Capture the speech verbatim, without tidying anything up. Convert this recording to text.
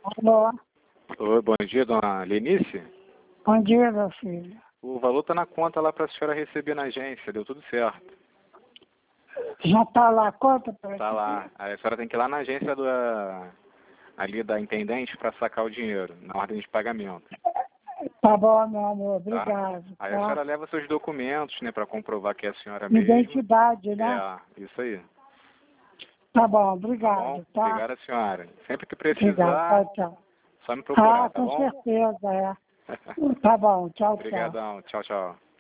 Alô? Oi, bom dia, dona Lenice. Bom dia, meu filho. O valor está na conta lá para a senhora receber na agência, deu tudo certo. Já tá lá a conta para Tá lá. Aí a senhora tem que ir lá na agência do, ali da intendente para sacar o dinheiro, na ordem de pagamento. Tá bom, meu amor, Tá? obrigado. Aí Tá? a senhora leva seus documentos, né, para comprovar que é a senhora mesmo. Identidade, né? É, isso aí. Tá bom, Tá obrigado, bom? tá? Obrigado, senhora. Sempre que Obrigado, precisar, tchau, tchau. só me procurar, Ah, tá com bom? certeza, é. Tá bom, tchau, tchau. Obrigadão. Tchau, tchau.